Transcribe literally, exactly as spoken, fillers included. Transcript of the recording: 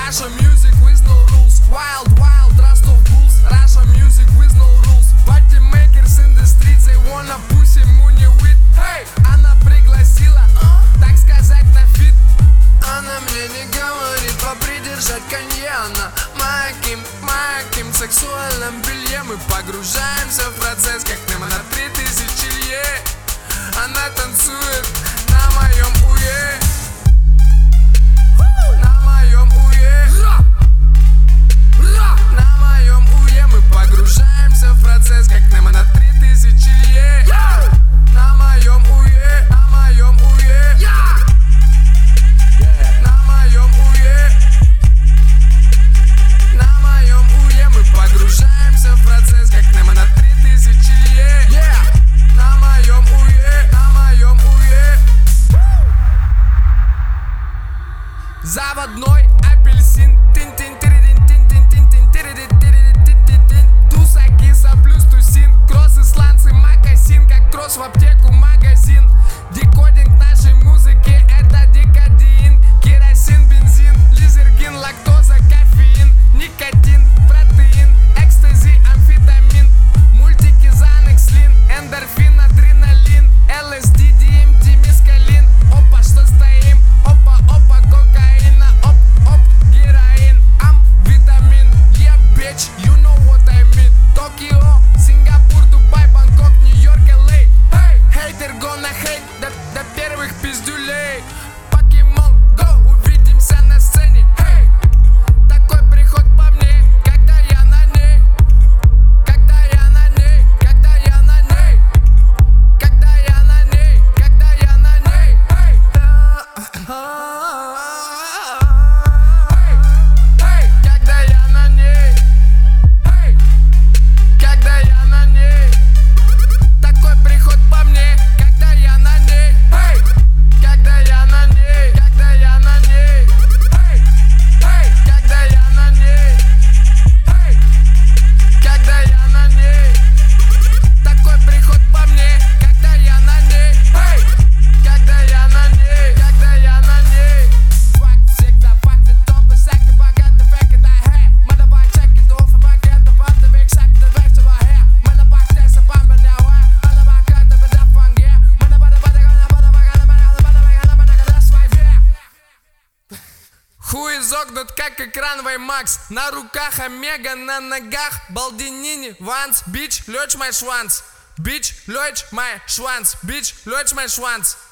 Russia music with no rules. Wild, wild, Rostov Bulls. Russia music with no rules. Party makers in the streets, they wanna pussy money with. Hey, она пригласила, так сказать, на фит. Она мне не говорит попридержать кальяна. Маким, маким, в сексуальном белье мы погружаемся в процесс, как Немо на три тысячи лье. Она танцует на моем уе. На моем уе. На моем уе мы погружаемся в процесс, как Немо на три тысячи лье. На моем уе, на моем уе. На моем уе. На моем уе мы погружаемся в процесс, как Немо на три тысячи лье. На моем уе, на моем уе. Заводной апельсин. Туса, киса плюс тусин. Кросс, исландцы, макасин. Как кросс в аптеку, магазин. Декодинг нашей музыки — это декадин. Керосин, бензин, лизергин, лактоза, кофеин. Никотин, протеин, экстази, амфетамин. Мультики, Занекс, Лин, эндорфин, адреналин. ЛСД, ДМТ, мескалин. Опа, что стоим? Опа, опа, кокаина. Оп, оп, героин. Ам, витамин. Yeah, bitch, you know what I mean. Токио, Сингапур, Дубай, Бангкок, Нью-Йорк, эл эй. Hey, хейтер gonna hate до, до первых пиздюлей. Покемон, go, увидимся на сцене. Hey, такой приход по мне, когда я на ней. Когда я на ней, когда я на ней. Когда я на ней, когда я на ней. Hey, hey, когда я на ней. Hey, когда я на ней. Такой приход по мне, когда я на ней. Hey, когда я на ней, когда я на ней. Hey, hey, когда я на ней. Hey, когда я на ней. Такой приход по мне, когда я на ней. Hey, когда я на ней, когда я на ней. Факт всегда факты, топы, секты, богаты, феки, дай хэ. Мада бак, чеки, туфы, пакеты, банты, биг секты, векты, вахэ. Мада бак, теса, бамбы, няуэ. Мада бак, это беда, фанге. Мада бада, бада, гана, бада, бада, бада, бада, бада, бада, бада, свайве. Хуй изогнут, как экран Ваймакс. На руках Омега, на ногах Балдинини, Ванс. Бич, лёч май шванс. Бич, лёч май шванс. Бич, лёч май шванс.